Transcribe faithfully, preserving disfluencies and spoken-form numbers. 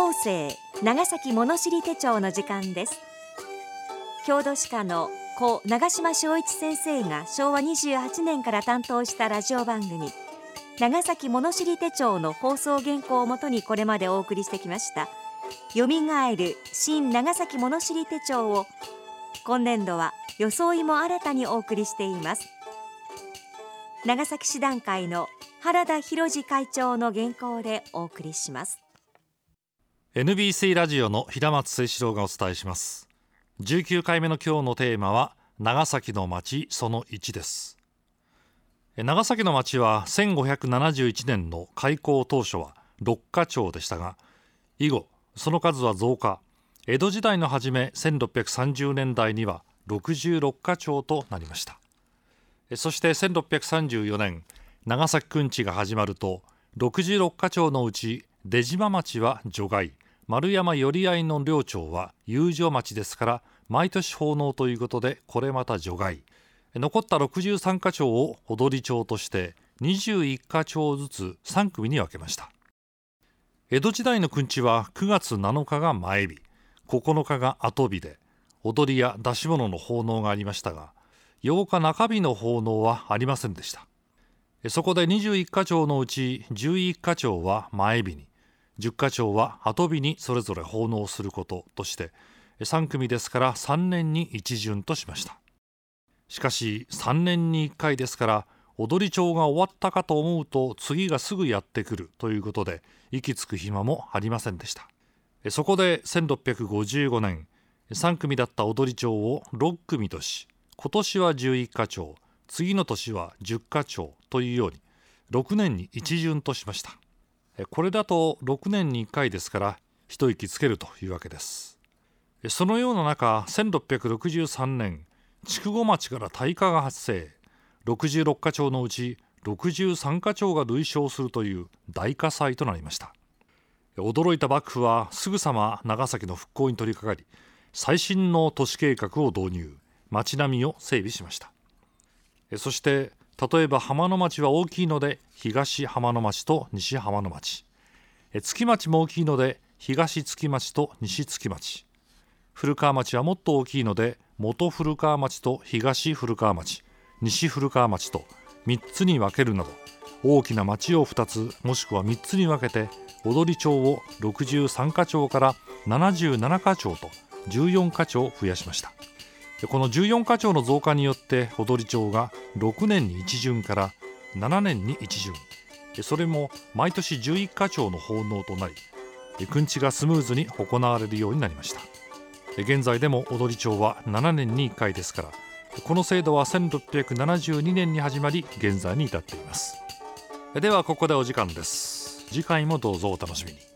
後世長崎物知り手帳の時間です。郷土史家の故長島昭一先生がしょうわにじゅうはちねんから担当したラジオ番組長崎物知り手帳の放送原稿をもとにこれまでお送りしてきましたよみがえる新長崎物知り手帳を今年度は装いも新たにお送りしています。長崎市団会の原田博次会長の原稿でお送りします。 エヌビーシー ラジオの平松誠志郎がお伝えします。じゅうきゅうかいめの今日のテーマは長崎の町そのいちです。長崎の町はせんごひゃくななじゅういちねんの開港当初はろっかちょうでしたが、以後その数は増加、江戸時代の初めせんろっぴゃくさんじゅうねんだいにはろくじゅうろっかちょうとなりました。そしてせんろっぴゃくさんじゅうよねん長崎くんちが始まるとろくじゅうろっかちょうのうち出島町は除外、丸山寄合の領町は遊女町ですから毎年奉納ということでこれまた除外、残ったろくじゅうさんかちょうを踊町としてにじゅういっかちょうずつさんくみに分けました。江戸時代のくんちはくがつなのかが前日、ここのかが後日で踊りや出し物の奉納がありましたが、ようかなか日の奉納はありませんでした。そこでにじゅういっかちょうのうちじゅういっかちょうは前日に、じゅっかちょうは後日にそれぞれ奉納することとしてさんくみですからさんねんに一巡としました。しかしさんねんにいっかいですから踊り町が終わったかと思うと次がすぐやってくるということで息つく暇もありませんでした。そこでせんろっぴゃくごじゅうごねんさんくみだった踊り町をろっくみとし、今年はじゅういっかちょう、次の年はじゅっかちょうというようにろくねんに一巡としました。これだとろくねんにいっかいですから一息つけるというわけです。そのような中、せんろっぴゃくろくじゅうさんねん筑後町から大火が発生、ろくじゅうろっかちょうのうちろくじゅうさんかちょうが類焼するという大火災となりました。驚いた幕府はすぐさま長崎の復興に取り掛かり、最新の都市計画を導入、町並みを整備しました。そして例えば浜野町は大きいので東浜野町と西浜野町、月町も大きいので東月町と西月町、古川町はもっと大きいので元古川町と東古川町、西古川町とみっつに分けるなど、大きな町をふたつもしくはみっつに分けて踊町をろくじゅうさんかちょうからななじゅうななかちょうとじゅうよんかちょう増やしました。このじゅうよんかちょうの増加によって踊町がろくねんに一巡からななねんに一巡、それも毎年じゅういっかちょうの奉納となり、くんちがスムーズに行われるようになりました。現在でも踊町はななねんにいっかいですから、この制度はせんろっぴゃくななじゅうにねんに始まり現在に至っています。ではここでお時間です。次回もどうぞお楽しみに。